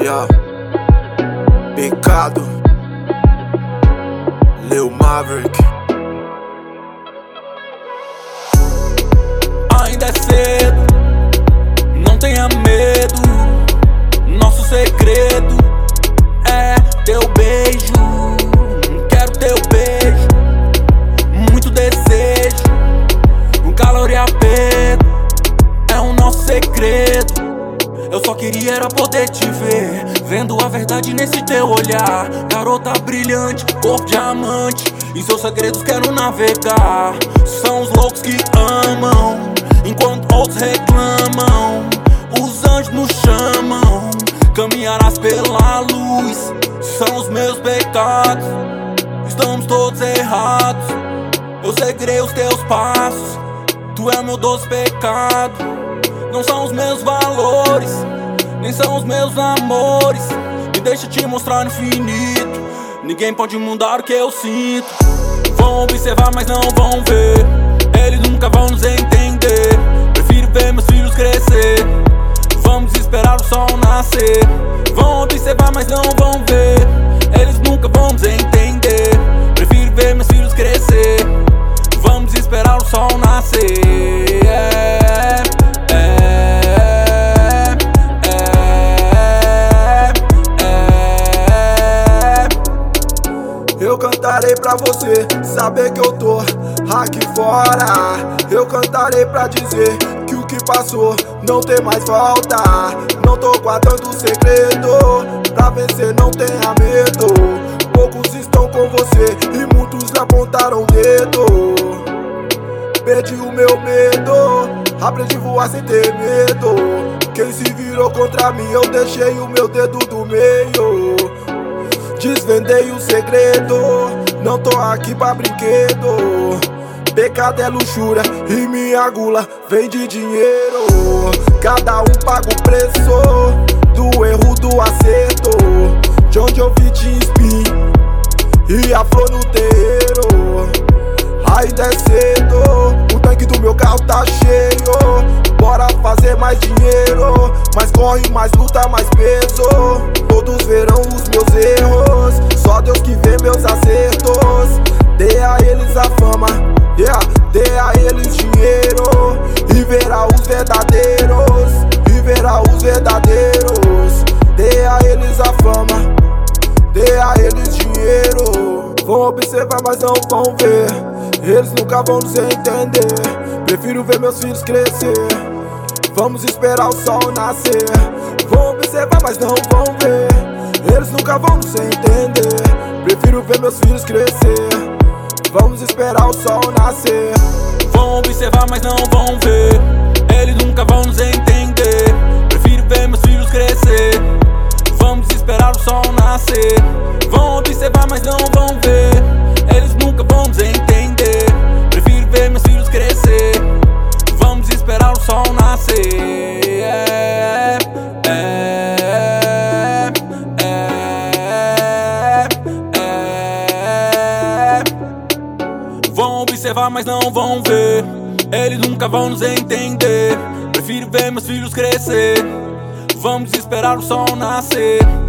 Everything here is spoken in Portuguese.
Yeah. Pecado, Lil Maverick. Ainda é cedo, não tenha medo. Nosso segredo é teu beijo. Quero teu beijo, muito desejo. Um calor e apego é o nosso segredo. Eu só queria era poder te ver, vendo a verdade nesse teu olhar. Garota brilhante, corpo diamante, em seus segredos quero navegar. São os loucos que amam, enquanto outros reclamam. Os anjos nos chamam, caminharás pela luz. São os meus pecados, estamos todos errados. Eu seguirei os teus passos, tu é meu doce pecado. Não são os meus valores, nem são os meus amores. Me deixa te mostrar no infinito, ninguém pode mudar o que eu sinto. Vão observar, mas não vão ver, eles nunca vão nos entender. Prefiro ver meus filhos crescer, vamos esperar o sol nascer. Vão observar, mas não vão ver, eles nunca vão nos entender. Prefiro ver meus filhos crescer, vamos esperar o sol nascer. Eu cantarei pra você saber que eu tô aqui fora. Eu cantarei pra dizer que o que passou não tem mais volta. Não tô guardando segredo, pra vencer não tenha medo. Poucos estão com você e muitos lhe apontaram o dedo. Perdi o meu medo, aprendi a voar sem ter medo. Quem se virou contra mim eu deixei o meu dedo do meio. Desvendei o segredo, não tô aqui pra brinquedo. Pecado é luxúria e minha gula vem de dinheiro. Cada um paga o preço do erro, do acerto. De onde eu vi te espinho e a flor no terreiro. Ainda é cedo, o tanque do meu carro tá cheio. Bora fazer mais dinheiro, mais corre, mais luta, mais peso. Todos verão os meus erros, só Deus que vê meus acertos. Dê a eles a fama, yeah, dê a eles dinheiro. E verá os verdadeiros, e verá os verdadeiros. Dê a eles a fama, dê a eles dinheiro. Vão observar, mas não vão ver, eles nunca vão nos entender. Prefiro ver meus filhos crescer, vamos esperar o sol nascer. Vão observar, mas não vão ver, eles nunca vão nos entender. Prefiro ver meus filhos crescer, vamos esperar o sol nascer. Vão observar, mas não vão ver, eles nunca vão nos entender. Prefiro ver meus filhos crescer, vamos esperar o sol nascer. Vão observar, mas não vão ver, eles nunca vão nos entender. Prefiro ver meus filhos crescer, vamos esperar o sol nascer. Vão observar, mas não vão ver, eles nunca vão nos entender. Prefiro ver meus filhos crescer, vamos esperar o sol nascer.